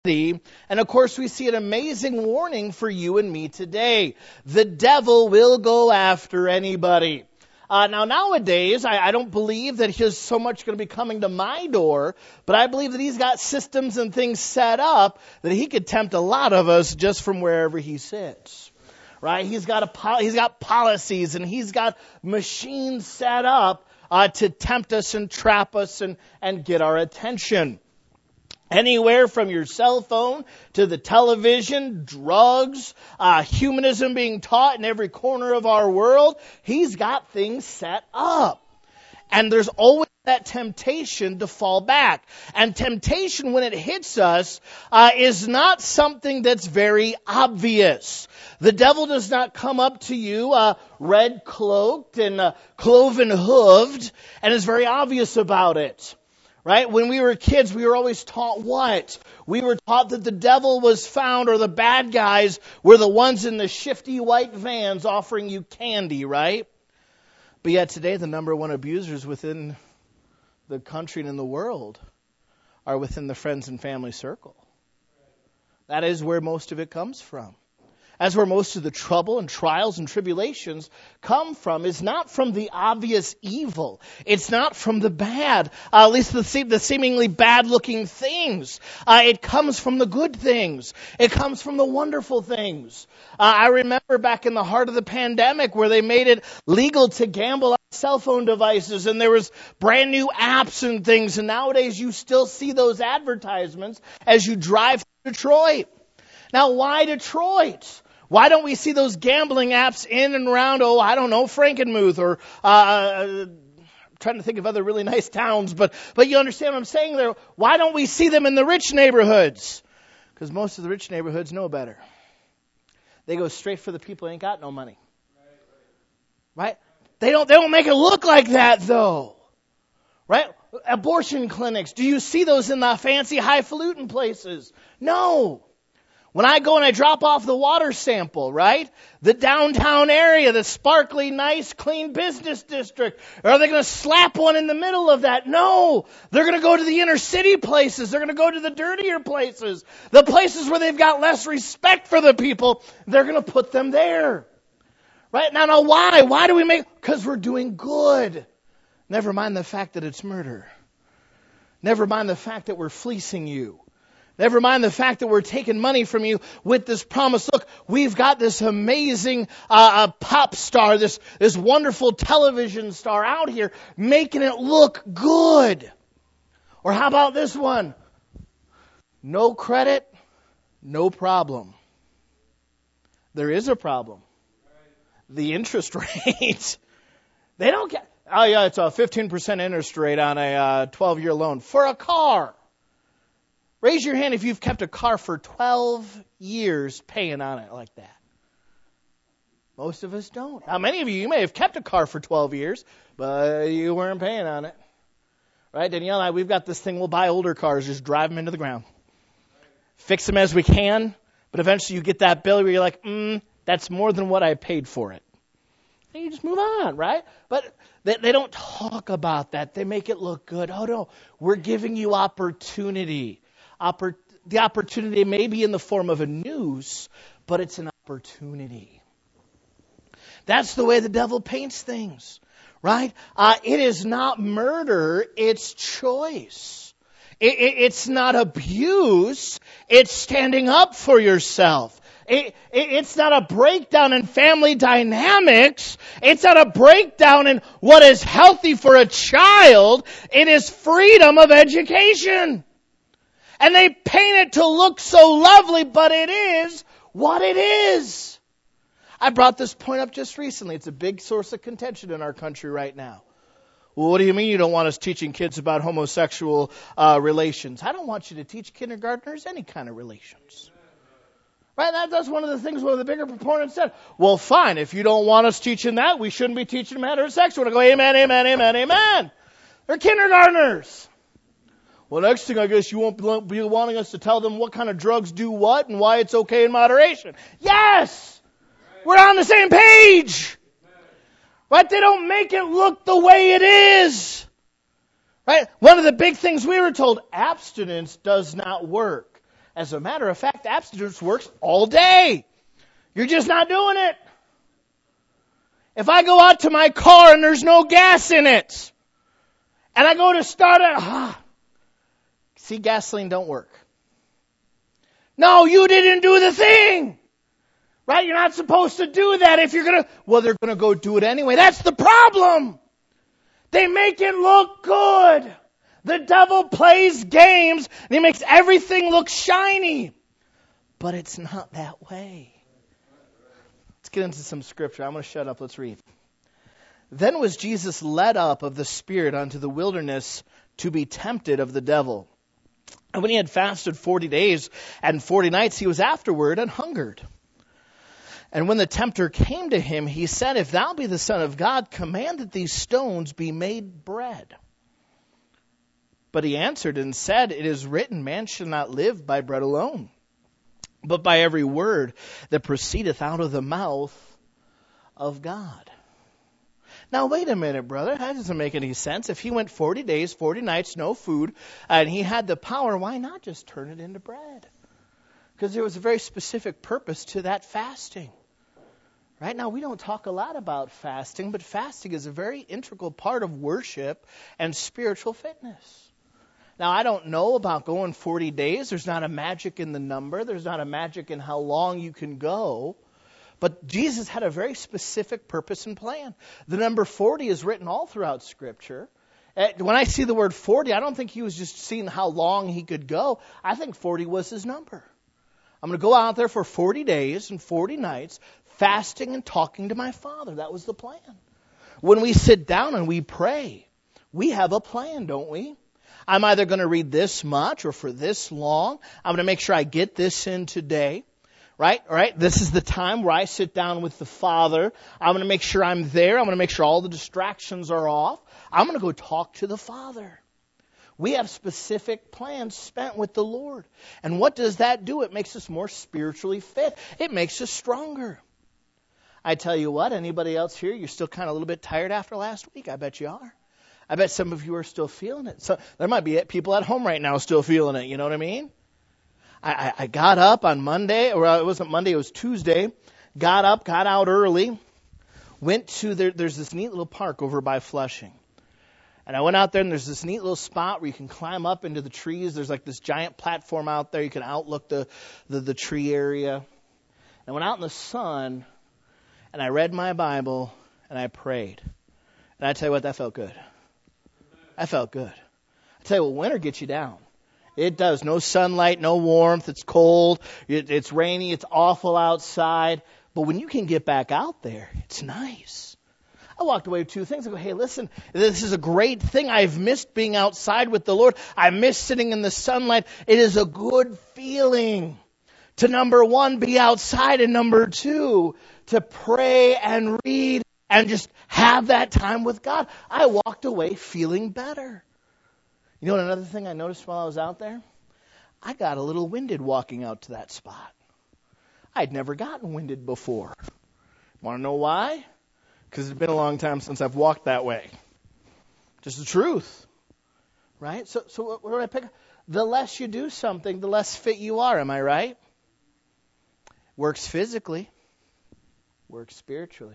And of course, we see an amazing warning for you and me today. The devil will go after anybody. Now, nowadays, I don't believe that he's so much going to be coming to my door, but I believe that he's got systems and things set up that he could tempt a lot of us just from wherever he sits. Right? He's got policies and he's got machines set up to tempt us and trap us and get our attention. Anywhere from your cell phone to the television, drugs, humanism being taught in every corner of our world, he's got things set up. And there's always that temptation to fall back. And temptation, when it hits us, is not something that's very obvious. The devil does not come up to you red cloaked and cloven hooved and is very obvious about it. Right? When we were kids, we were always taught what? We were taught that the devil was found, or the bad guys were the ones in the shifty white vans offering you candy, right? But yet today, the number one abusers within the country and in the world are within the friends and family circle. That is where most of it comes from. That's where most of the trouble and trials and tribulations come from. Is not from the obvious evil. It's not from the bad, at least the seemingly bad-looking things. It comes from the good things. It comes from the wonderful things. I remember back in the heart of the pandemic where they made it legal to gamble on cell phone devices, and there was brand new apps and things. And nowadays you still see those advertisements as you drive through Detroit. Now, why Detroit? Why don't we see those gambling apps in and around, Frankenmuth or trying to think of other really nice towns, but you understand what I'm saying there. Why don't we see them in the rich neighborhoods? Because most of the rich neighborhoods know better. They go straight for the people who ain't got no money. Right? They don't make it look like that though. Right? Abortion clinics. Do you see those in the fancy highfalutin places? No. When I go and I drop off the water sample, right? The downtown area, the sparkly, nice, clean business district. Are they going to slap one in the middle of that? No. They're going to go to the inner city places. They're going to go to the dirtier places. The places where they've got less respect for the people. They're going to put them there. Right? Now why? Why do we because we're doing good. Never mind the fact that it's murder. Never mind the fact that we're fleecing you. Never mind the fact that we're taking money from you with this promise. Look, we've got this amazing pop star, this wonderful television star out here making it look good. Or how about this one? No credit, no problem. There is a problem. The interest rate. They don't get... Oh yeah, it's a 15% interest rate on a 12-year loan for a car. Raise your hand if you've kept a car for 12 years paying on it like that. Most of us don't. Now, many of you may have kept a car for 12 years, but you weren't paying on it. Right? Danielle and I, we've got this thing, we'll buy older cars, just drive them into the ground. Fix them as we can, but eventually you get that bill where you're like, that's more than what I paid for it. And you just move on, right? But they don't talk about that. They make it look good. Oh, no, we're giving you opportunity. The opportunity may be in the form of a noose, but it's an opportunity. That's the way the devil paints things, right? It is not murder, it's choice. It's not abuse, it's standing up for yourself. It's not a breakdown in family dynamics. It's not a breakdown in what is healthy for a child. It is freedom of education. And they paint it to look so lovely, but it is what it is. I brought this point up just recently. It's a big source of contention in our country right now. Well, what do you mean you don't want us teaching kids about homosexual relations? I don't want you to teach kindergartners any kind of relations. Right? That's one of the things one of the bigger proponents said. Well, fine. If you don't want us teaching that, we shouldn't be teaching them heterosexual. I go, amen, amen, amen, amen. They're kindergartners. Well, next thing I guess you won't be wanting us to tell them what kind of drugs do what and why it's okay in moderation. Yes! We're on the same page! Right? They don't make it look the way it is. Right? One of the big things we were told, abstinence does not work. As a matter of fact, abstinence works all day. You're just not doing it. If I go out to my car and there's no gas in it, and I go to start it, see, gasoline don't work. No, you didn't do the thing. Right? You're not supposed to do that if you're going to, well, they're going to go do it anyway. That's the problem. They make it look good. The devil plays games and he makes everything look shiny. But it's not that way. Let's get into some scripture. I'm going to shut up. Let's read. Then was Jesus led up of the Spirit unto the wilderness to be tempted of the devil. And when he had fasted 40 days and 40 nights, he was afterward and hungered. And when the tempter came to him, he said, If thou be the Son of God, command that these stones be made bread. But he answered and said, It is written, Man shall not live by bread alone, but by every word that proceedeth out of the mouth of God. Now, wait a minute, brother. That doesn't make any sense. If he went 40 days, 40 nights, no food, and he had the power, why not just turn it into bread? Because there was a very specific purpose to that fasting. Right now, we don't talk a lot about fasting, but fasting is a very integral part of worship and spiritual fitness. Now, I don't know about going 40 days. There's not a magic in the number. There's not a magic in how long you can go. But Jesus had a very specific purpose and plan. The number 40 is written all throughout Scripture. When I see the word 40, I don't think he was just seeing how long he could go. I think 40 was his number. I'm going to go out there for 40 days and 40 nights, fasting and talking to my Father. That was the plan. When we sit down and we pray, we have a plan, don't we? I'm either going to read this much or for this long. I'm going to make sure I get this in today. Right? All right. This is the time where I sit down with the Father. I'm going to make sure I'm there. I'm going to make sure all the distractions are off. I'm going to go talk to the Father. We have specific plans spent with the Lord. And what does that do? It makes us more spiritually fit. It makes us stronger. I tell you what, anybody else here, you're still kind of a little bit tired after last week? I bet you are. I bet some of you are still feeling it. So there might be people at home right now still feeling it. You know what I mean? I got up on Monday, or it wasn't Monday, it was Tuesday. Got up, got out early, went to, there's this neat little park over by Flushing. And I went out there, and there's this neat little spot where you can climb up into the trees. There's like this giant platform out there. You can outlook the tree area. I went out in the sun, and I read my Bible, and I prayed. And I tell you what, that felt good. That felt good. I tell you what, winter gets you down. It does. No sunlight, no warmth. It's cold. It's rainy. It's awful outside. But when you can get back out there, it's nice. I walked away with two things. I go, hey, listen, this is a great thing. I've missed being outside with the Lord. I miss sitting in the sunlight. It is a good feeling to, number one, be outside, and number two, to pray and read and just have that time with God. I walked away feeling better. You know what, another thing I noticed while I was out there? I got a little winded walking out to that spot. I'd never gotten winded before. Want to know why? Because it's been a long time since I've walked that way. Just the truth. Right? So what do I pick? The less you do something, the less fit you are. Am I right? Works physically. Works spiritually.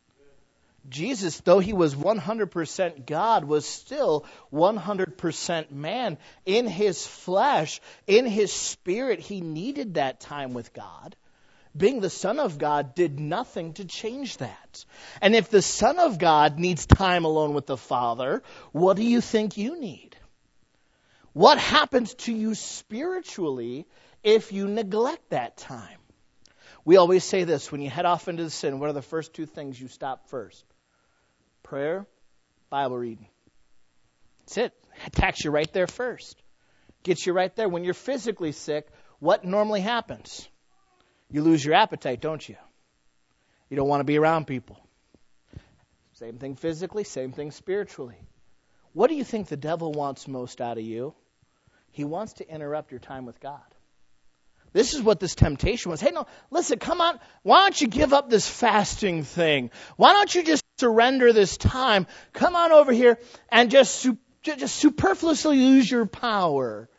Jesus, though he was 100% God, was still 100% man. In his flesh, in his spirit, he needed that time with God. Being the Son of God did nothing to change that. And if the Son of God needs time alone with the Father, what do you think you need? What happens to you spiritually if you neglect that time? We always say this, when you head off into the sin, what are the first two things you stop first? Prayer, Bible reading. That's it. It attacks you right there first. Gets you right there. When you're physically sick, what normally happens? You lose your appetite, don't you? You don't want to be around people. Same thing physically, same thing spiritually. What do you think the devil wants most out of you? He wants to interrupt your time with God. This is what this temptation was. Hey, no, listen, come on. Why don't you give up this fasting thing? Why don't you just surrender this time? Come on over here and just superfluously use your power.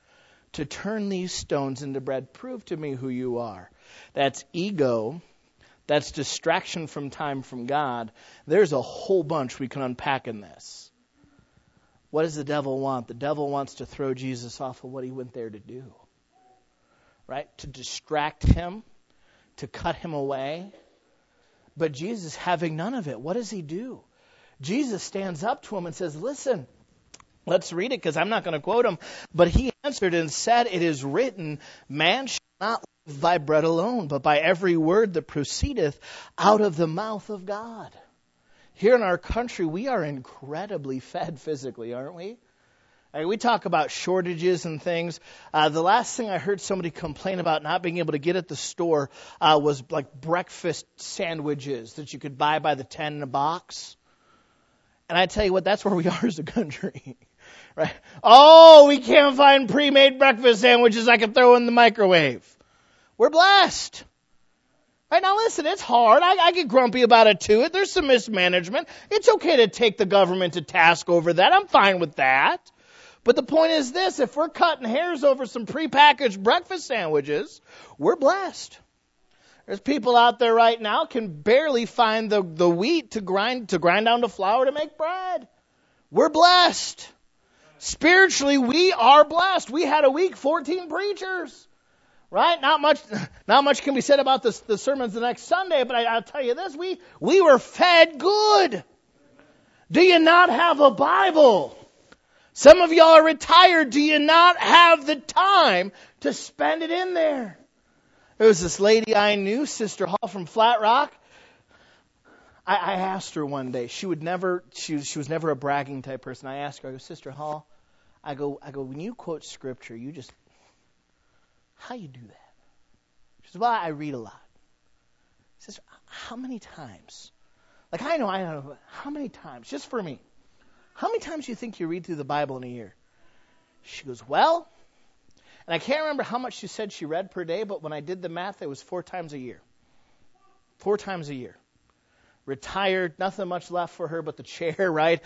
to turn these stones into bread. Prove to me who you are. That's ego. That's distraction from time from God. There's a whole bunch we can unpack in this. What does the devil want? The devil wants to throw Jesus off of what he went there to do. Right? To distract him, to cut him away. But Jesus, having none of it, what does he do? Jesus stands up to him and says, listen, let's read it because I'm not going to quote him. But he answered and said, it is written, man shall not live by bread alone, but by every word that proceedeth out of the mouth of God. Here in our country, we are incredibly fed physically, aren't we? We talk about shortages and things. The last thing I heard somebody complain about not being able to get at the store was like breakfast sandwiches that you could buy by the 10 in a box. And I tell you what, that's where we are as a country. Right? Oh, we can't find pre-made breakfast sandwiches I can throw in the microwave. We're blessed. Right, now listen, it's hard. I get grumpy about it too. There's some mismanagement. It's okay to take the government to task over that. I'm fine with that. But the point is this, if we're cutting hairs over some prepackaged breakfast sandwiches, we're blessed. There's people out there right now can barely find the wheat to grind down to flour to make bread. We're blessed. Spiritually, we are blessed. We had a week, 14 preachers. Right? Not much can be said about the sermons the next Sunday, but I'll tell you this, we were fed good. Do you not have a Bible? Some of y'all are retired. Do you not have the time to spend it in there? There was this lady I knew, Sister Hall from Flat Rock. I asked her one day. She was never a bragging type person. I asked her, I go, Sister Hall, I go, when you quote scripture, you just, how you do that? She says, well, I read a lot. She says, how many times? Like, I know, how many times? Just for me. How many times do you think you read through the Bible in a year? She goes, well, and I can't remember how much she said she read per day, but when I did the math, it was 4 times a year. 4 times a year. Retired, nothing much left for her but the chair, right?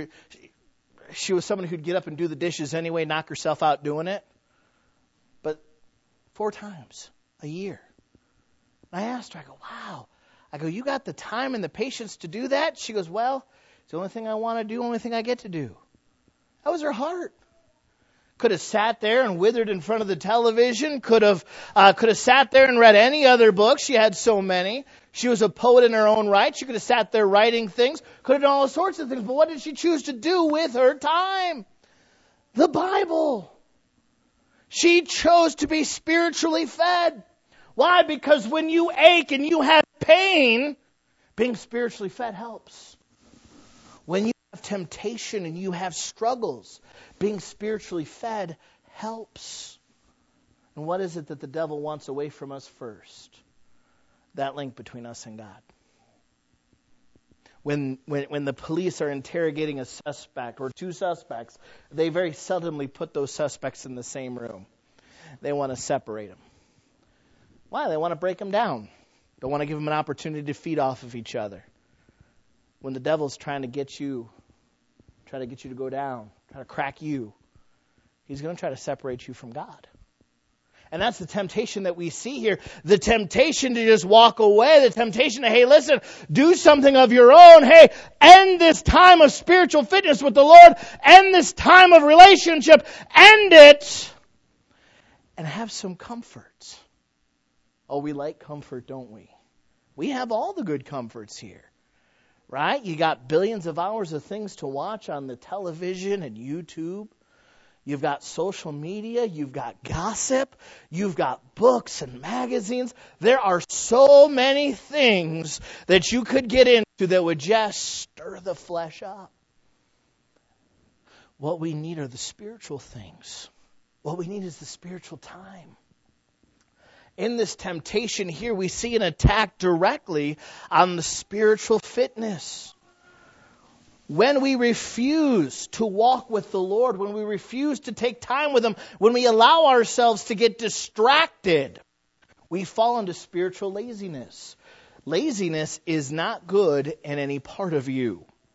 She was someone who'd get up and do the dishes anyway, knock herself out doing it. But 4 times a year. And I asked her, I go, wow. I go, you got the time and the patience to do that? She goes, well, it's the only thing I want to do, only thing I get to do. That was her heart. Could have sat there and withered in front of the television. Could have sat there and read any other book. She had so many. She was a poet in her own right. She could have sat there writing things. Could have done all sorts of things. But what did she choose to do with her time? The Bible. She chose to be spiritually fed. Why? Because when you ache and you have pain, being spiritually fed helps. When you have temptation and you have struggles, being spiritually fed helps. And what is it that the devil wants away from us first? That link between us and God. When the police are interrogating a suspect or 2 suspects, they very seldomly put those suspects in the same room. They want to separate them. Why? They want to break them down. They want to give them an opportunity to feed off of each other. When the devil's trying to get you to go down, trying to crack you, he's going to try to separate you from God. And that's the temptation that we see here. The temptation to just walk away. The temptation to, hey, listen, do something of your own. Hey, end this time of spiritual fitness with the Lord. End this time of relationship. End it. And have some comfort. Oh, we like comfort, don't we? We have all the good comforts here. Right? You got billions of hours of things to watch on the television and YouTube. You've got social media. You've got gossip. You've got books and magazines. There are so many things that you could get into that would just stir the flesh up. What we need are the spiritual things. What we need is the spiritual time. In this temptation here, we see an attack directly on the spiritual fitness. When we refuse to walk with the Lord, when we refuse to take time with Him, when we allow ourselves to get distracted, we fall into spiritual laziness. Laziness is not good in any part of you.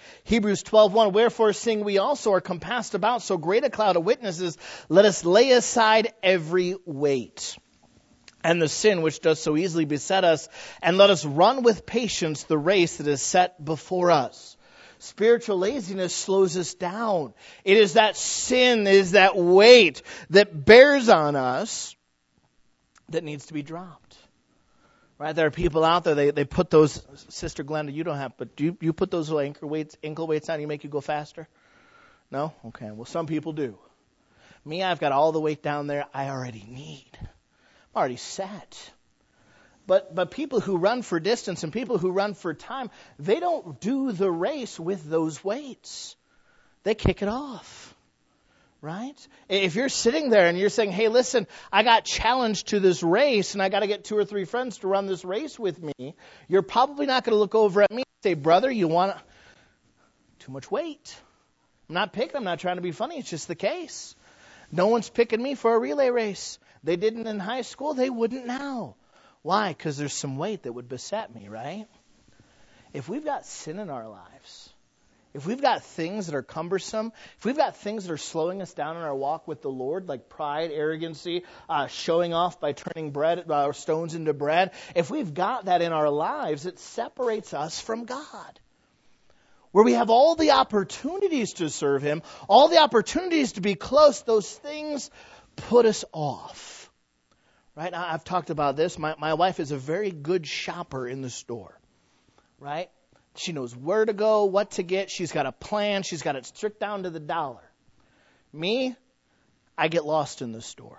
Hebrews 12:1, wherefore seeing we also are compassed about so great a cloud of witnesses, let us lay aside every weight and the sin which does so easily beset us, and let us run with patience the race that is set before us. Spiritual laziness slows us down. It is that sin, it is that weight that bears on us that needs to be dropped. Right? There are people out there, they put those, Sister Glenda, you don't have, but do you put those ankle weights on, you make you go faster? No? Okay. Well, some people do. Me, I've got all the weight down there I already need. I'm already set. But people who run for distance and people who run for time, they don't do the race with those weights. They kick it off. Right? If you're sitting there and you're saying, hey, listen, I got challenged to this race and I got to get 2 or 3 friends to run this race with me, you're probably not going to look over at me and say, brother, you want too much weight. I'm not picking, I'm not trying to be funny. It's just the case. No one's picking me for a relay race. They didn't in high school. They wouldn't now. Why? Because there's some weight that would beset me, right? If we've got sin in our lives, if we've got things that are cumbersome, if we've got things that are slowing us down in our walk with the Lord, like pride, arrogancy, showing off by turning stones into bread, if we've got that in our lives, it separates us from God. Where we have all the opportunities to serve Him, all the opportunities to be close, those things put us off. Right? Now, I've talked about this. My wife is a very good shopper in the store. Right? She knows where to go, what to get. She's got a plan. She's got it strict down to the dollar. Me, I get lost in the store.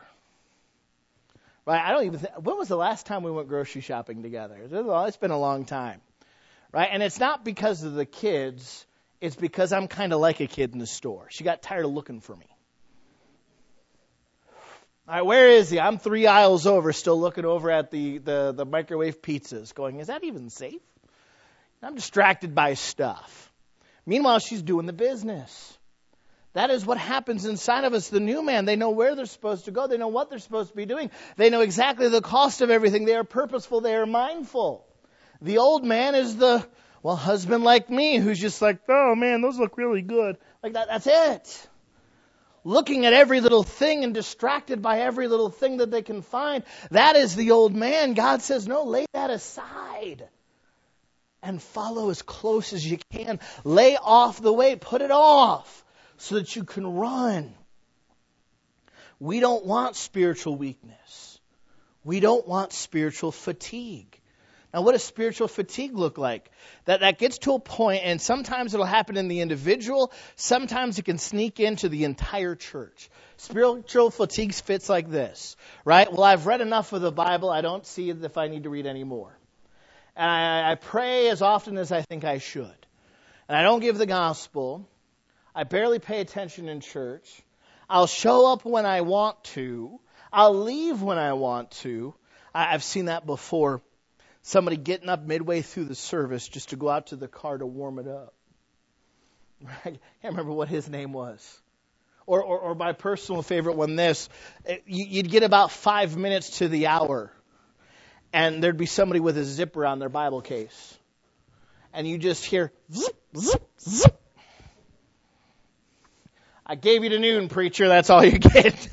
Right? I don't even when was the last time we went grocery shopping together? It's been a long time. Right? And it's not because of the kids. It's because I'm kind of like a kid in the store. She got tired of looking for me. All right, where is he? I'm 3 aisles over, still looking over at the microwave pizzas, going, is that even safe? I'm distracted by stuff. Meanwhile, she's doing the business. That is what happens inside of us. The new man, they know where they're supposed to go. They know what they're supposed to be doing. They know exactly the cost of everything. They are purposeful. They are mindful. The old man is the, husband like me, who's just like, oh man, those look really good. Like that. That's it. Looking at every little thing and distracted by every little thing that they can find. That is the old man. God says, no, lay that aside. And follow as close as you can. Lay off the weight. Put it off so that you can run. We don't want spiritual weakness. We don't want spiritual fatigue. Now, what does spiritual fatigue look like? That gets to a point, and sometimes it'll happen in the individual. Sometimes it can sneak into the entire church. Spiritual fatigue fits like this, right? Well, I've read enough of the Bible. I don't see it if I need to read any more. And I pray as often as I think I should. And I don't give the gospel. I barely pay attention in church. I'll show up when I want to. I'll leave when I want to. I've seen that before. Somebody getting up midway through the service just to go out to the car to warm it up. I can't remember what his name was. Or my personal favorite one, this. You'd get about 5 minutes to the hour. And there'd be somebody with a zipper on their Bible case. And you just hear, zip, zip, zip. I gave you to noon, preacher. That's all you get.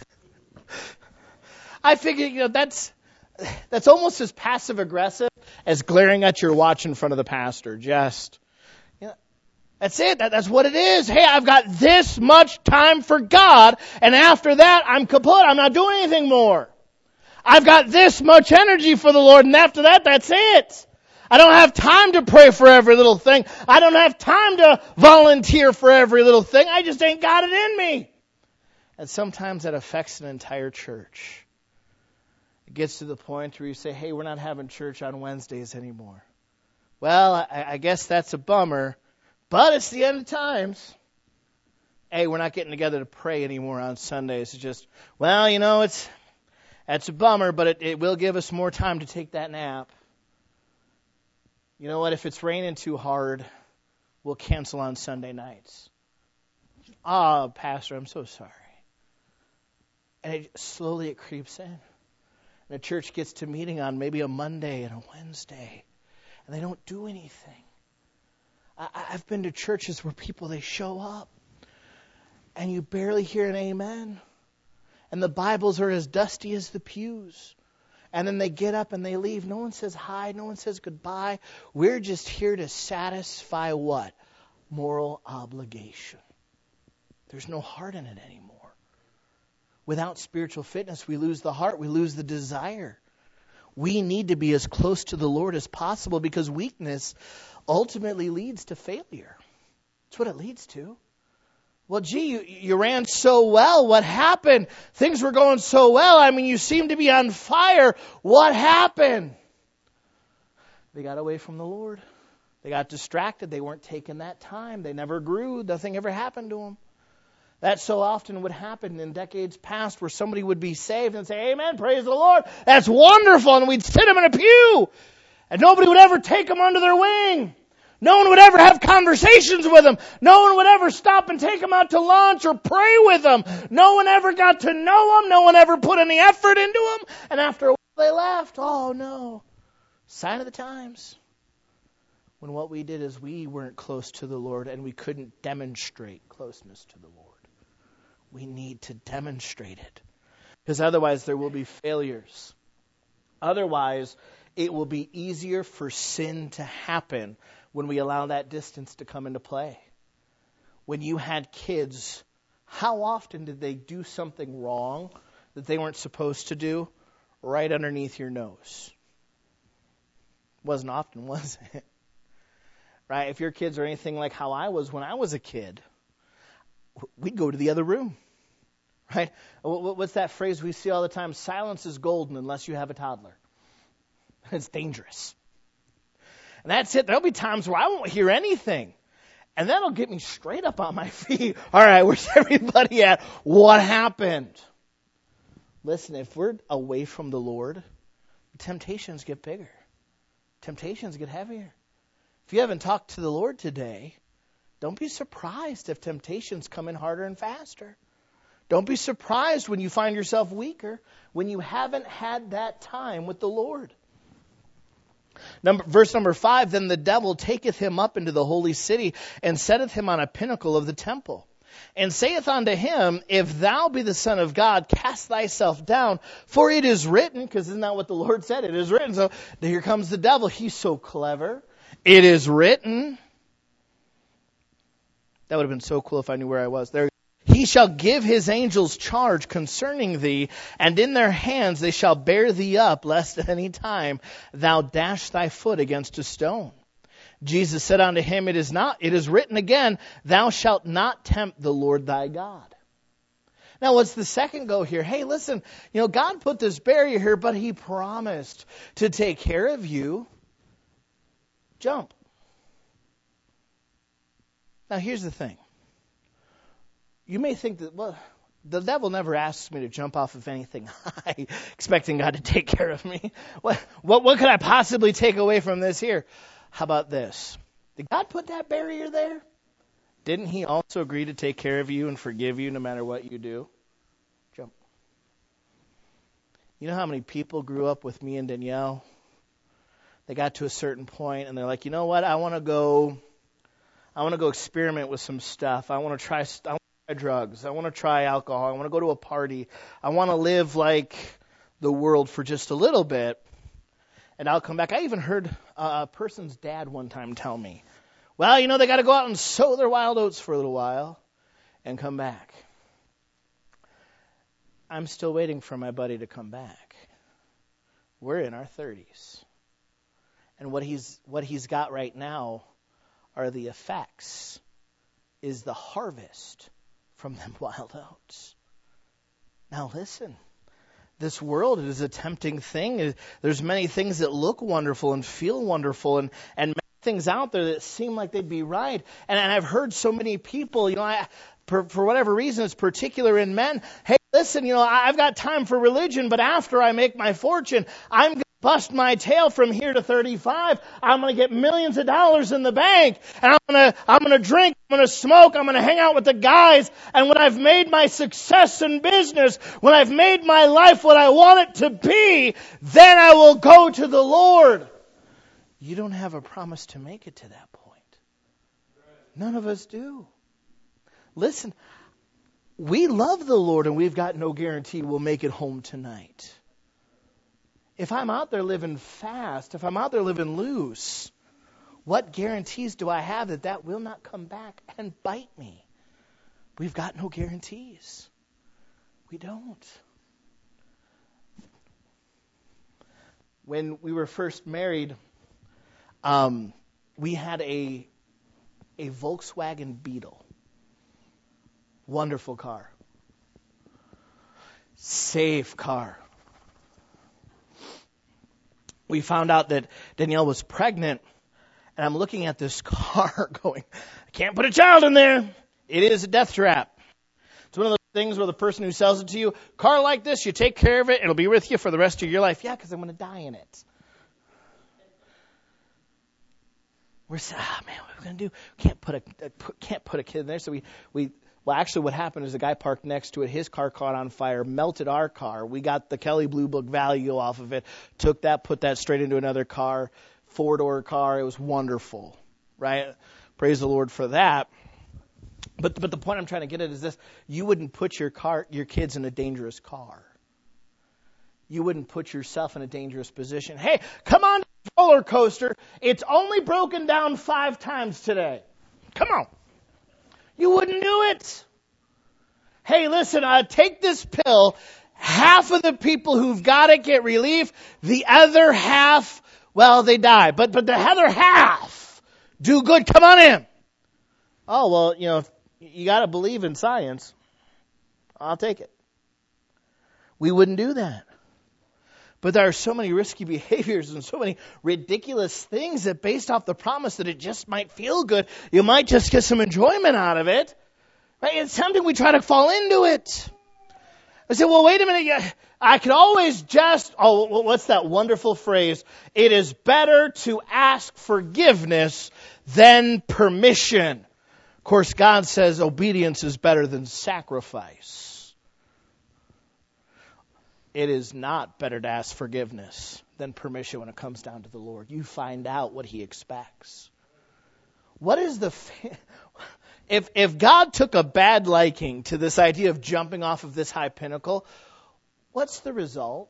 I figure, that's almost as passive aggressive as glaring at your watch in front of the pastor. Just, that's it. That's what it is. Hey, I've got this much time for God. And after that, I'm kaput. I'm not doing anything more. I've got this much energy for the Lord, and after that, that's it. I don't have time to pray for every little thing. I don't have time to volunteer for every little thing. I just ain't got it in me. And sometimes that affects an entire church. It gets to the point where you say, hey, we're not having church on Wednesdays anymore. Well, I guess that's a bummer, but it's the end of times. Hey, we're not getting together to pray anymore on Sundays. It's just, that's a bummer, but it will give us more time to take that nap. You know what? If it's raining too hard, we'll cancel on Sunday nights. Pastor, I'm so sorry. And slowly it creeps in. And the church gets to meeting on maybe a Monday and a Wednesday, and they don't do anything. I've been to churches where people, they show up and you barely hear an amen. And the Bibles are as dusty as the pews. And then they get up and they leave. No one says hi. No one says goodbye. We're just here to satisfy what? Moral obligation. There's no heart in it anymore. Without spiritual fitness, we lose the heart. We lose the desire. We need to be as close to the Lord as possible because weakness ultimately leads to failure. That's what it leads to. Well, gee, you ran so well. What happened? Things were going so well. I mean, you seem to be on fire. What happened? They got away from the Lord. They got distracted. They weren't taking that time. They never grew. Nothing ever happened to them. That so often would happen in decades past where somebody would be saved and say, amen, praise the Lord. That's wonderful. And we'd sit them in a pew. And nobody would ever take them under their wing. No one would ever have conversations with them. No one would ever stop and take them out to lunch or pray with them. No one ever got to know them. No one ever put any effort into them. And after a while they left. Oh no. Sign of the times. When what we did is we weren't close to the Lord and we couldn't demonstrate closeness to the Lord. We need to demonstrate it. Because otherwise there will be failures. Otherwise it will be easier for sin to happen when we allow that distance to come into play. When you had kids, how often did they do something wrong that they weren't supposed to do right underneath your nose? Wasn't often, was it? Right? If your kids are anything like how I was when I was a kid, we'd go to the other room. Right? What's that phrase we see all the time? Silence is golden unless you have a toddler. It's dangerous. And that's it. There'll be times where I won't hear anything. And that'll get me straight up on my feet. All right, where's everybody at? What happened? Listen, if we're away from the Lord, temptations get bigger. Temptations get heavier. If you haven't talked to the Lord today, don't be surprised if temptations come in harder and faster. Don't be surprised when you find yourself weaker, when you haven't had that time with the Lord. Verse number 5, then the devil taketh him up into the holy city and setteth him on a pinnacle of the temple. And saith unto him, if thou be the Son of God, cast thyself down, for it is written, because isn't that what the Lord said? It is written. So here comes the devil. He's so clever. It is written. That would have been so cool if I knew where I was. There. He shall give his angels charge concerning thee, and in their hands they shall bear thee up, lest at any time thou dash thy foot against a stone. Jesus said unto him, it is written again, thou shalt not tempt the Lord thy God. Now what's the second go here? Hey, listen, God put this barrier here, but he promised to take care of you. Jump. Now here's the thing. You may think that, well, the devil never asks me to jump off of anything high, expecting God to take care of me. What could I possibly take away from this here? How about this? Did God put that barrier there? Didn't he also agree to take care of you and forgive you no matter what you do? Jump. You know how many people grew up with me and Danielle? They got to a certain point and they're like, you know what? I want to go experiment with some stuff. I want to try drugs. I want to try alcohol. I want to go to a party. I want to live like the world for just a little bit. And I'll come back. I even heard a person's dad one time tell me, well, they got to go out and sow their wild oats for a little while and come back. I'm still waiting for my buddy to come back. We're in our 30s. And what he's got right now are the effects, is the harvest from them wild oats. Now listen, this world is a tempting thing. There's many things that look wonderful and feel wonderful and many things out there that seem like they'd be right. And I've heard so many people, for whatever reason, it's particular in men, hey, listen, I've got time for religion, but after I make my fortune, I'm going to bust my tail from here to 35. I'm going to get millions of dollars in the bank. And I'm going to drink, I'm going to smoke, I'm going to hang out with the guys. And when I've made my success in business, when I've made my life what I want it to be, then I will go to the Lord. You don't have a promise to make it to that point. None of us do. Listen, we love the Lord and we've got no guarantee we'll make it home tonight. If I'm out there living fast, if I'm out there living loose, what guarantees do I have that that will not come back and bite me? We've got no guarantees. We don't. When we were first married, we had a Volkswagen Beetle. Wonderful car. Safe car. We found out that Danielle was pregnant, and I'm looking at this car going, I can't put a child in there. It is a death trap. It's one of those things where the person who sells it to you, car like this, you take care of it, it'll be with you for the rest of your life. Yeah, because I'm going to die in it. We're saying, man, what are we going to do? Can't put a kid in there. So well, actually what happened is the guy parked next to it. His car caught on fire, melted our car. We got the Kelley Blue Book value off of it, took that, put that straight into another car, 4-door car. It was wonderful, right? Praise the Lord for that. But the point I'm trying to get at is this: you wouldn't put your kids in a dangerous car. You wouldn't put yourself in a dangerous position. Hey, come on, roller coaster. It's only broken down 5 times today. Come on. You wouldn't do it. Hey, listen, take this pill. Half of the people who've got it get relief. The other half, well, they die. But the other half do good. Come on in. Oh, well, you got to believe in science. I'll take it. We wouldn't do that. But there are so many risky behaviors and so many ridiculous things that based off the promise that it just might feel good, you might just get some enjoyment out of it. Right? It's something we try to fall into it. I say, well, wait a minute. I could always what's that wonderful phrase? It is better to ask forgiveness than permission. Of course, God says obedience is better than sacrifice. It is not better to ask forgiveness than permission when it comes down to the Lord. You find out what He expects. What is if God took a bad liking to this idea of jumping off of this high pinnacle, what's the result?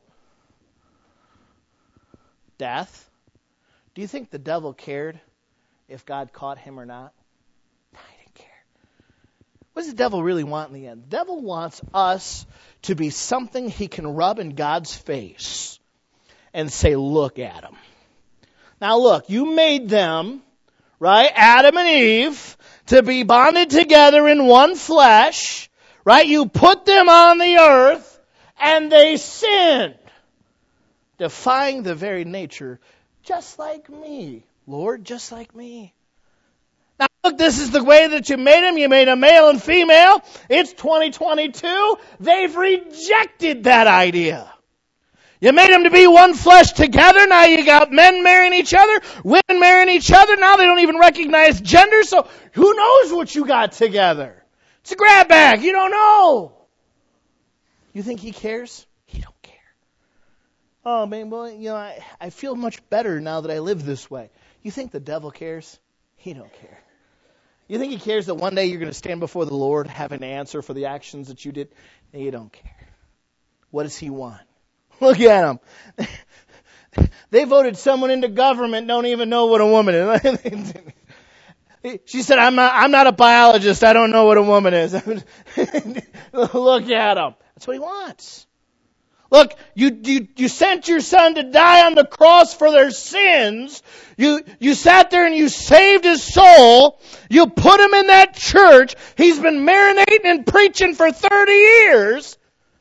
Death. Do you think the devil cared if God caught him or not? No, he didn't care. What does the devil really want in the end? The devil wants us to be something he can rub in God's face and say, look at him. Now look, you made them, right, Adam and Eve, to be bonded together in one flesh, right? You put them on the earth and they sinned, defying the very nature, just like me, Lord, just like me. Now, look, this is the way that you made them. You made a male and female. It's 2022. They've rejected that idea. You made them to be one flesh together. Now you got men marrying each other, women marrying each other. Now they don't even recognize gender, so who knows what you got together? It's a grab bag. You don't know. You think He cares? He don't care. Oh, man, well, I feel much better now that I live this way. You think the devil cares? He don't care. You think He cares that one day you're going to stand before the Lord, have an answer for the actions that you did? He don't care. What does He want? Look at them. They voted someone into government, don't even know what a woman is. She said, I'm not a biologist. I don't know what a woman is. Look at him. That's what He wants. Look, you sent your Son to die on the cross for their sins. You sat there and you saved his soul. You put him in that church. He's been marinating and preaching for 30 years.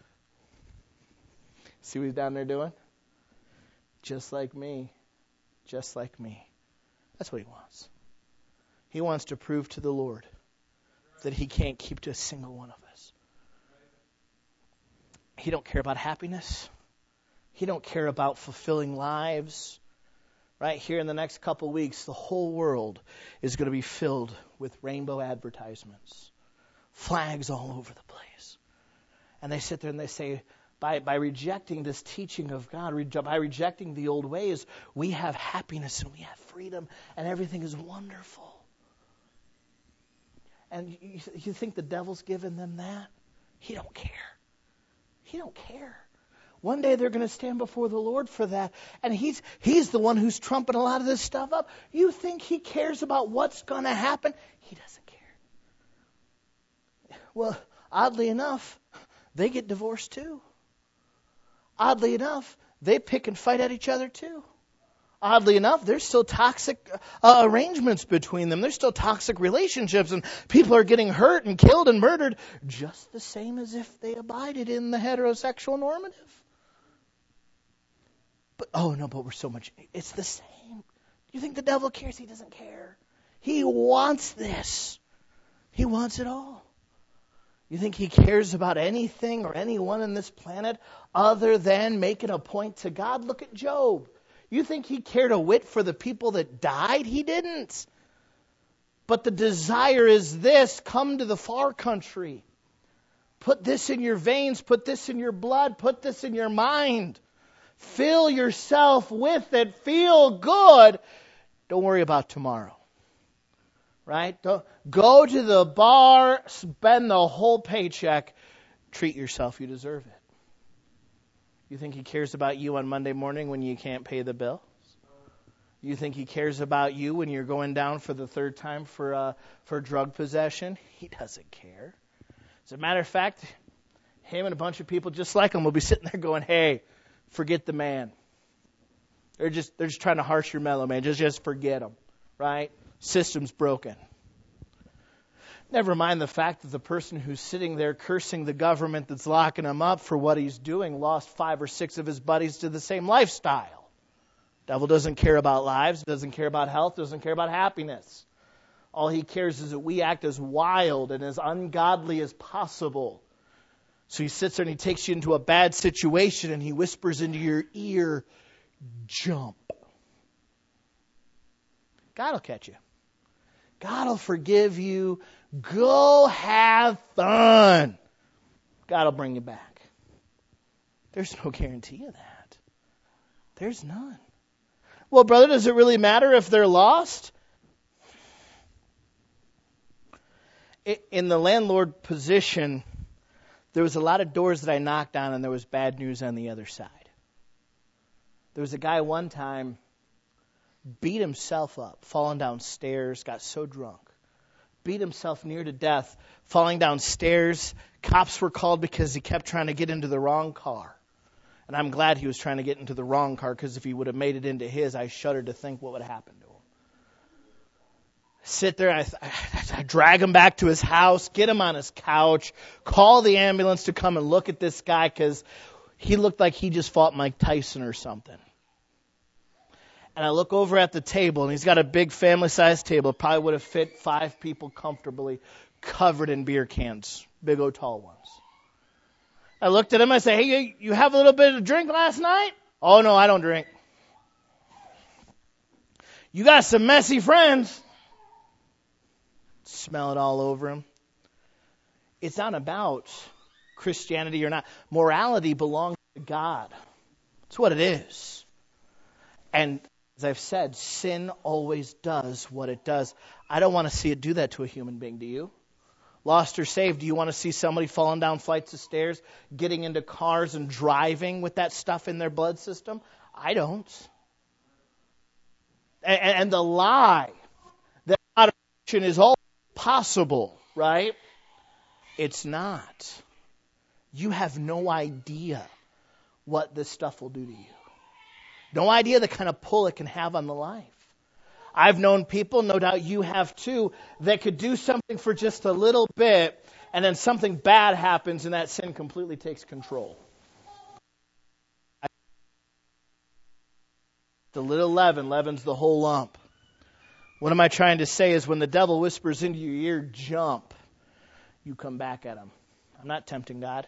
See what he's down there doing? Just like me. Just like me. That's what he wants. He wants to prove to the Lord that He can't keep to a single one of us. He don't care about happiness. He don't care about fulfilling lives. Right here in the next couple weeks, the whole world is going to be filled with rainbow advertisements. Flags all over the place. And they sit there and they say, by rejecting this teaching of God, by rejecting the old ways, we have happiness and we have freedom and everything is wonderful. And you think the devil's giving them that? He don't care. He don't care. One day they're going to stand before the Lord for that. And he's the one who's trumping a lot of this stuff up. You think he cares about what's going to happen? He doesn't care. Well, oddly enough, they get divorced too. Oddly enough, they pick and fight at each other too. Oddly enough, there's still toxic arrangements between them. There's still toxic relationships, and people are getting hurt and killed and murdered just the same as if they abided in the heterosexual normative. But we're so much. It's the same. You think the devil cares? He doesn't care. He wants this. He wants it all. You think he cares about anything or anyone on this planet other than making a point to God? Look at Job. You think he cared a whit for the people that died? He didn't. But the desire is this: come to the far country. Put this in your veins, put this in your blood, put this in your mind. Fill yourself with it. Feel good. Don't worry about tomorrow. Right? Don't go to the bar, spend the whole paycheck. Treat yourself. You deserve it. You think he cares about you on Monday morning when you can't pay the bills? You think he cares about you when you're going down for the third time for drug possession? He doesn't care. As a matter of fact, him and a bunch of people just like him will be sitting there going, "Hey, forget the man." They're just trying to harsh your mellow, man. Just forget him, right? System's broken. Never mind the fact that the person who's sitting there cursing the government that's locking him up for what he's doing lost 5 or 6 of his buddies to the same lifestyle. Devil doesn't care about lives, doesn't care about health, doesn't care about happiness. All he cares is that we act as wild and as ungodly as possible. So he sits there and he takes you into a bad situation and he whispers into your ear, "Jump." God will catch you. God will forgive you. Go have fun. God will bring you back. There's no guarantee of that. There's none. Well, brother, does it really matter if they're lost? In the landlord position, there was a lot of doors that I knocked on and there was bad news on the other side. There was a guy one time beat himself up, falling down stairs, got so drunk. Beat himself near to death, falling down stairs. Cops were called because he kept trying to get into the wrong car. And I'm glad he was trying to get into the wrong car, because if he would have made it into his, I shudder to think what would have happened to him. Sit there, I drag him back to his house, get him on his couch, call the ambulance to come and look at this guy, because he looked like he just fought Mike Tyson or something. And I look over at the table, and he's got a big family-sized table. Probably would have fit 5 people comfortably, covered in beer cans, big old tall ones. I looked at him, I said, "Hey, you have a little bit of drink last night?" "Oh, no, I don't drink." "You got some messy friends." Smell it all over him. It's not about Christianity or not. Morality belongs to God. That's what it is. And as I've said, sin always does what it does. I don't want to see it do that to a human being, do you? Lost or saved, do you want to see somebody falling down flights of stairs, getting into cars and driving with that stuff in their blood system? I don't. And the lie that moderation is all possible, right? It's not. You have no idea what this stuff will do to you. No idea the kind of pull it can have on the life. I've known people, no doubt you have too, that could do something for just a little bit, and then something bad happens and that sin completely takes control. The little leaven leavens the whole lump. What am I trying to say is when the devil whispers into your ear, "Jump," you come back at him. I'm not tempting God.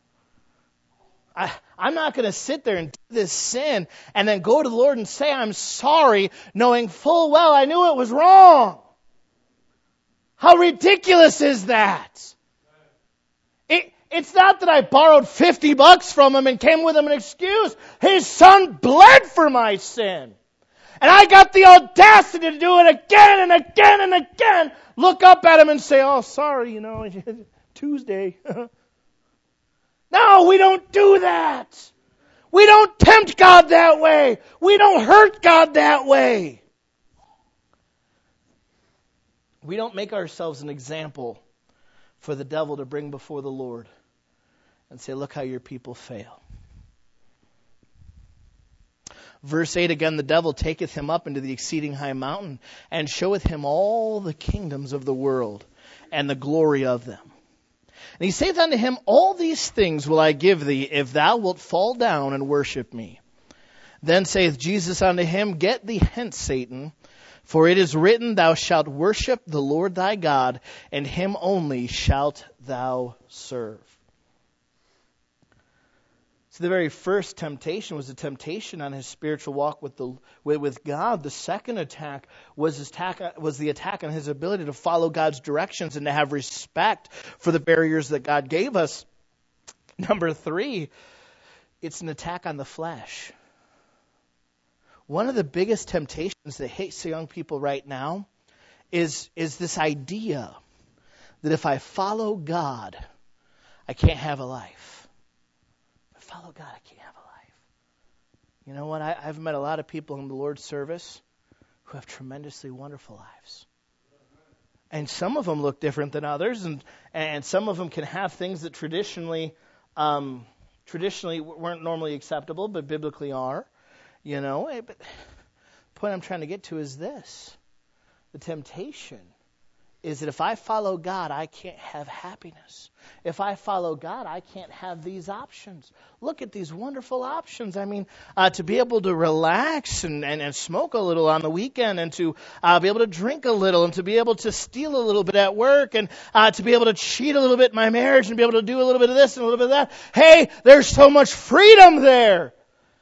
I'm not going to sit there and do this sin and then go to the Lord and say I'm sorry, knowing full well I knew it was wrong. How ridiculous is that? It's not that I borrowed $50 from him and came with him an excuse. His son bled for my sin. And I got the audacity to do it again and again and again. Look up at him and say, oh, sorry, Tuesday. No, we don't do that. We don't tempt God that way. We don't hurt God that way. We don't make ourselves an example for the devil to bring before the Lord and say, look how your people fail. Verse 8 again, the devil taketh him up into the exceeding high mountain and showeth him all the kingdoms of the world and the glory of them. And he saith unto him, all these things will I give thee if thou wilt fall down and worship me. Then saith Jesus unto him, get thee hence, Satan, for it is written, thou shalt worship the Lord thy God, and him only shalt thou serve. So the very first temptation was a temptation on his spiritual walk with God. The second attack was the attack on his ability to follow God's directions and to have respect for the barriers that God gave us. Number 3, it's an attack on the flesh. One of the biggest temptations that hits young people right now is this idea that if I follow God, I can't have a life. If I follow God, I can't have a life. You know what? I've met a lot of people in the Lord's service who have tremendously wonderful lives. And some of them look different than others, and some of them can have things that traditionally weren't normally acceptable, but biblically are. But the point I'm trying to get to is this. The temptation is that if I follow God, I can't have happiness. If I follow God, I can't have these options. Look at these wonderful options. I mean, to be able to relax and smoke a little on the weekend, and to be able to drink a little, and to be able to steal a little bit at work, and to be able to cheat a little bit in my marriage, and be able to do a little bit of this and a little bit of that. Hey, there's so much freedom there.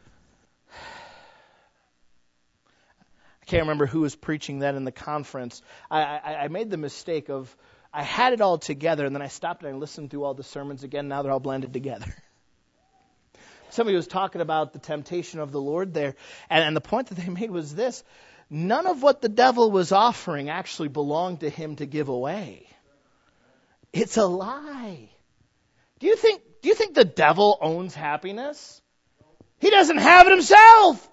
I can't remember who was preaching that in the conference. I made the mistake of, I had it all together, and then I stopped and I listened through all the sermons again. Now they're all blended together. Somebody was talking about the temptation of the Lord there, and the point that they made was this: none of what the devil was offering actually belonged to him to give away. It's a lie. Do you think the devil owns happiness? He doesn't have it himself.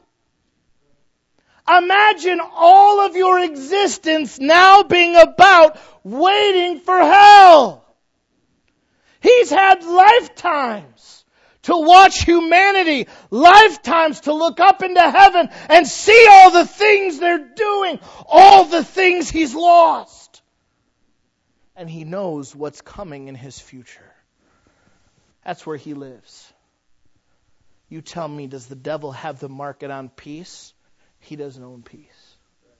Imagine all of your existence now being about waiting for hell. He's had lifetimes to watch humanity, lifetimes to look up into heaven and see all the things they're doing, all the things he's lost. And he knows what's coming in his future. That's where he lives. You tell me, does the devil have the market on peace? He doesn't own peace.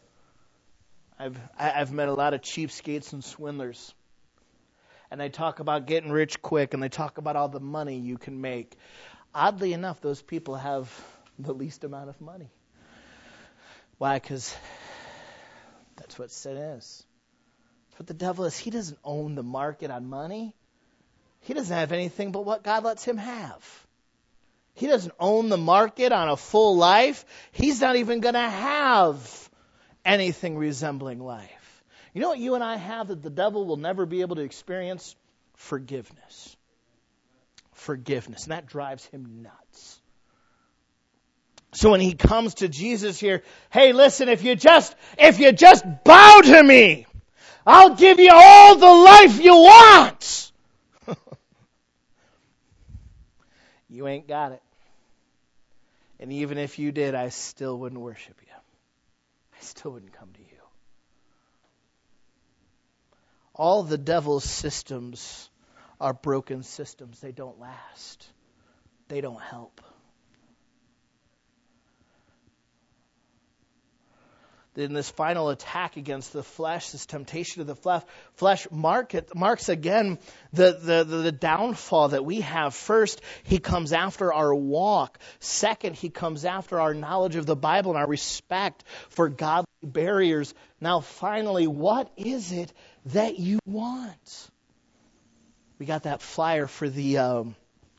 I've met a lot of cheapskates and swindlers. And they talk about getting rich quick, and they talk about all the money you can make. Oddly enough, those people have the least amount of money. Why? Because that's what sin is. That's what the devil is. He doesn't own the market on money. He doesn't have anything but what God lets him have. He doesn't own the market on a full life. He's not even going to have anything resembling life. You know what you and I have that the devil will never be able to experience? Forgiveness. Forgiveness. And that drives him nuts. So when he comes to Jesus here, hey, listen, if you just bow to me, I'll give you all the life you want. You ain't got it. And even if you did, I still wouldn't worship you. I still wouldn't come to you. All the devil's systems are broken systems. They don't last. They don't help. In this final attack against the flesh, this temptation of the flesh marks again the downfall that we have. First, he comes after our walk. Second, he comes after our knowledge of the Bible and our respect for godly barriers. Now, finally, what is it that you want? We got that flyer for the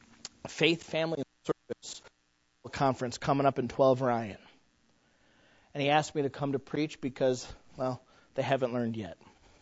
Faith, Family, and Service Conference coming up in 12 Ryan. And he asked me to come to preach because, well, they haven't learned yet.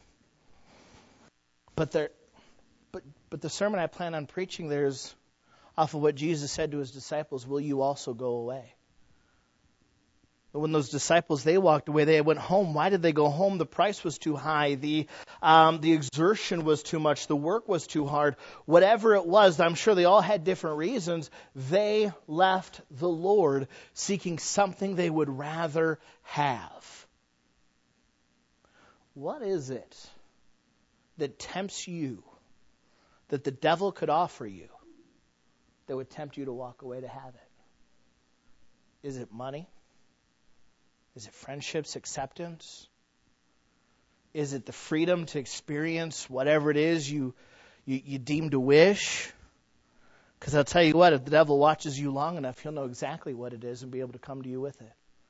But the sermon I plan on preaching there is off of what Jesus said to his disciples, will you also go away? But when those disciples, they walked away, they went home. Why did they go home? The price was too high. The exertion was too much. The work was too hard. Whatever it was, I'm sure they all had different reasons. They left the Lord seeking something they would rather have. What is it that tempts you, that the devil could offer you, that would tempt you to walk away to have it? Is it money? Is it friendships, acceptance? Is it the freedom to experience whatever it is you deem to wish? Because I'll tell you what, if the devil watches you long enough, he'll know exactly what it is and be able to come to you with it.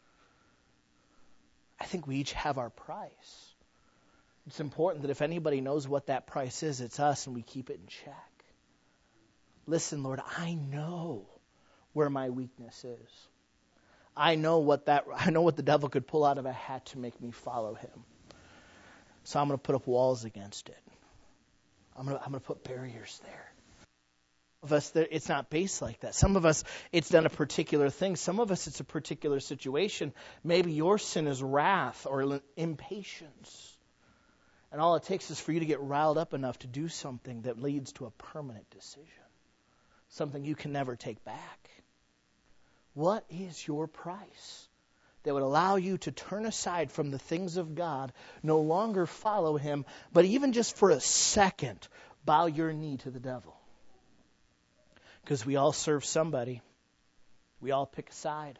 I think we each have our price. It's important that if anybody knows what that price is, it's us, and we keep it in check. Listen, Lord, I know where my weakness is. I know what the devil could pull out of a hat to make me follow him. So I'm going to put up walls against it. I'm going to put barriers there. Some of us, it's not based like that. Some of us, it's done a particular thing. Some of us, it's a particular situation. Maybe your sin is wrath or impatience. And all it takes is for you to get riled up enough to do something that leads to a permanent decision. Something you can never take back. What is your price that would allow you to turn aside from the things of God, no longer follow him, but even just for a second, bow your knee to the devil? Because we all serve somebody. We all pick a side.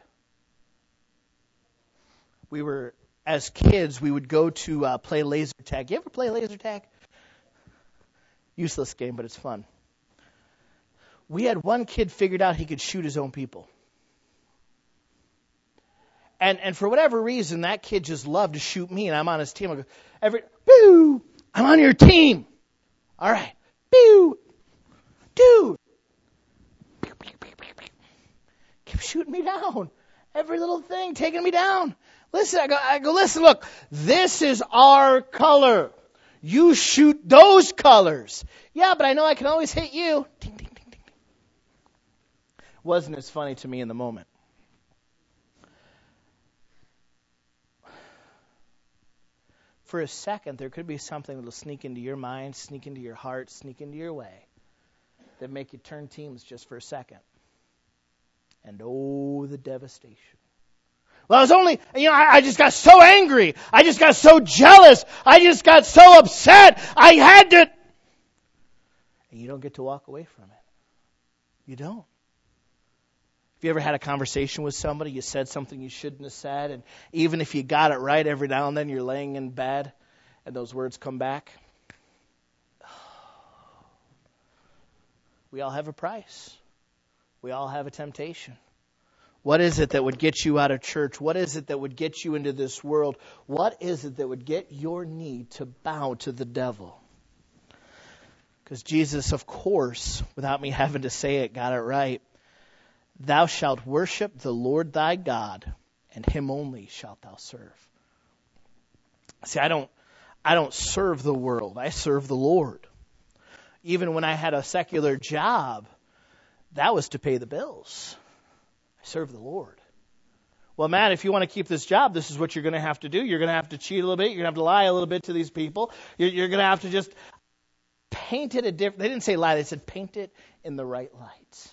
As kids, we would go to play laser tag. You ever play laser tag? Useless game, but it's fun. We had one kid figured out he could shoot his own people. And for whatever reason, that kid just loved to shoot me, and I'm on his team. I go, boo, I'm on your team. All right, boo, dude. Kept shooting me down. Every little thing taking me down. Listen, I go, listen, look, this is our color. You shoot those colors. Yeah, but I know I can always hit you. Ding, ding, ding, ding. Wasn't as funny to me in the moment. For a second, there could be something that will sneak into your mind, sneak into your heart, sneak into your way, that make you turn teams just for a second. And oh, the devastation. Well, I just got so angry. I just got so jealous. I just got so upset. I had to. And you don't get to walk away from it. You don't. Have you ever had a conversation with somebody, you said something you shouldn't have said, and even if you got it right, every now and then you're laying in bed and those words come back? We all have a price. We all have a temptation. What is it that would get you out of church? What is it that would get you into this world? What is it that would get your knee to bow to the devil? Because Jesus, of course, without me having to say it, got it right. Thou shalt worship the Lord thy God, and him only shalt thou serve. See, I don't serve the world. I serve the Lord. Even when I had a secular job, that was to pay the bills. I serve the Lord. Well, Matt, if you want to keep this job, this is what you're going to have to do. You're going to have to cheat a little bit. You're going to have to lie a little bit to these people. You're going to have to just paint it a different. They didn't say lie. They said paint it in the right light.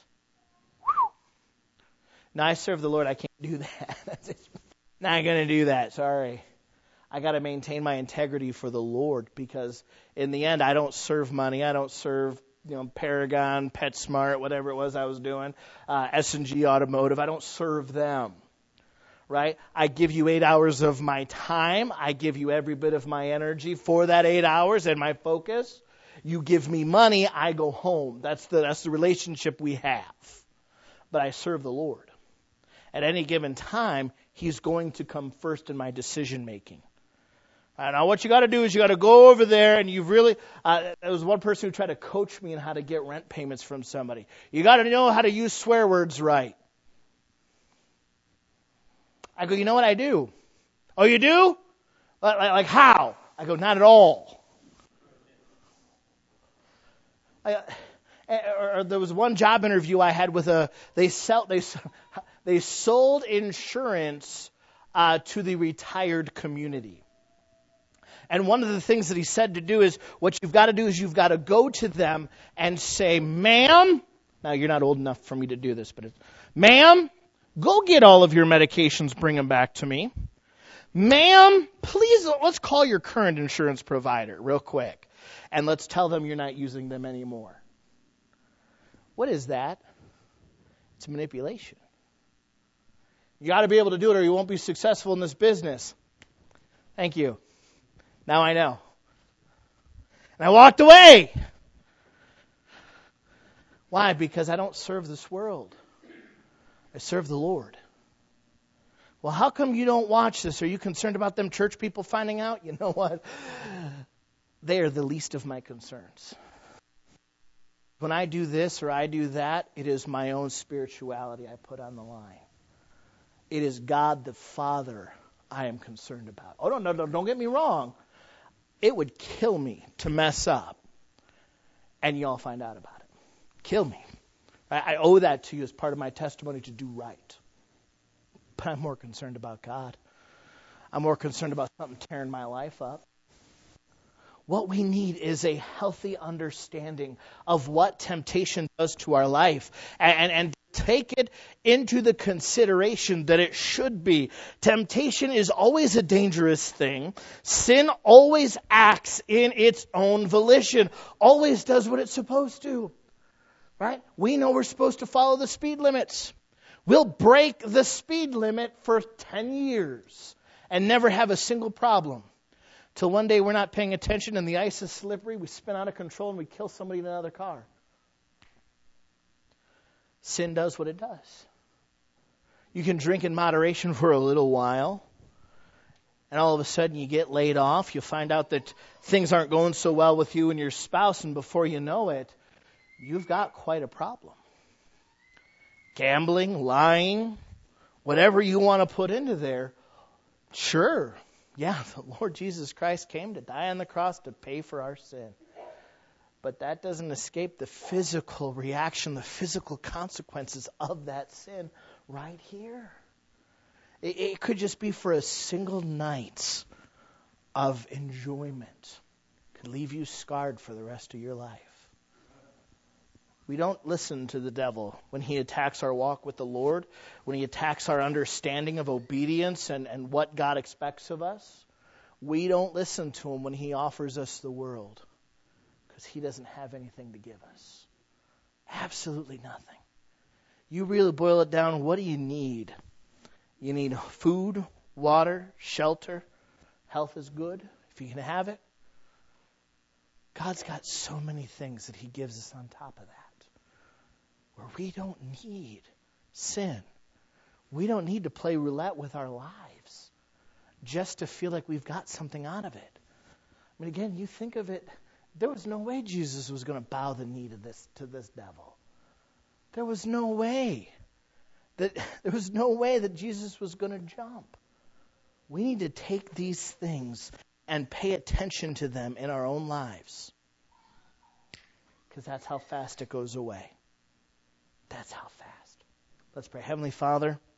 Now, I serve the Lord. I can't do that. Not going to do that. Sorry. I got to maintain my integrity for the Lord, because in the end, I don't serve money. I don't serve, Paragon, PetSmart, whatever it was I was doing, S&G Automotive. I don't serve them, right? I give you 8 hours of my time. I give you every bit of my energy for that 8 hours and my focus. You give me money, I go home. That's the relationship we have. But I serve the Lord. At any given time, he's going to come first in my decision making. Now, what you got to do is you got to go over there, and you've really. There was one person who tried to coach me on how to get rent payments from somebody. You got to know how to use swear words right. I go, you know what I do? Oh, you do? Like how? I go, not at all. Or there was one job interview I had with they sold insurance to the retired community. And one of the things that he said to do is, what you've got to do is you've got to go to them and say, ma'am, now you're not old enough for me to do this, but ma'am, go get all of your medications, bring them back to me. Ma'am, please, let's call your current insurance provider real quick, and let's tell them you're not using them anymore. What is that? It's manipulation. You got to be able to do it or you won't be successful in this business. Thank you. Now I know. And I walked away. Why? Because I don't serve this world. I serve the Lord. Well, how come you don't watch this? Are you concerned about them church people finding out? You know what? They are the least of my concerns. When I do this or I do that, it is my own spirituality I put on the line. It is God the Father I am concerned about. Oh, no, don't get me wrong. It would kill me to mess up and y'all find out about it. Kill me. I owe that to you as part of my testimony to do right. But I'm more concerned about God. I'm more concerned about something tearing my life up. What we need is a healthy understanding of what temptation does to our life and take it into the consideration that it should be. Temptation is always a dangerous thing. Sin always acts in its own volition, always does what it's supposed to. Right? We know we're supposed to follow the speed limits. We'll break the speed limit for 10 years and never have a single problem. Till one day we're not paying attention and the ice is slippery, we spin out of control and we kill somebody in another car. Sin does what it does. You can drink in moderation for a little while, and all of a sudden you get laid off. You find out that things aren't going so well with you and your spouse, and before you know it, you've got quite a problem. Gambling, lying, whatever you want to put into there, sure. Yeah, the Lord Jesus Christ came to die on the cross to pay for our sin. But that doesn't escape the physical reaction, the physical consequences of that sin right here. It could just be for a single night of enjoyment. It could leave you scarred for the rest of your life. We don't listen to the devil when he attacks our walk with the Lord, when he attacks our understanding of obedience and what God expects of us. We don't listen to him when he offers us the world, because he doesn't have anything to give us. Absolutely nothing. You really boil it down, what do you need? You need food, water, shelter. Health is good if you can have it. God's got so many things that he gives us on top of that, where we don't need sin. We don't need to play roulette with our lives just to feel like we've got something out of it. I mean, again, you think of it, there was no way Jesus was going to bow the knee to this devil. There was no way that Jesus was going to jump. We need to take these things and pay attention to them in our own lives, because that's how fast it goes away. That's how fast. Let's pray. Heavenly Father,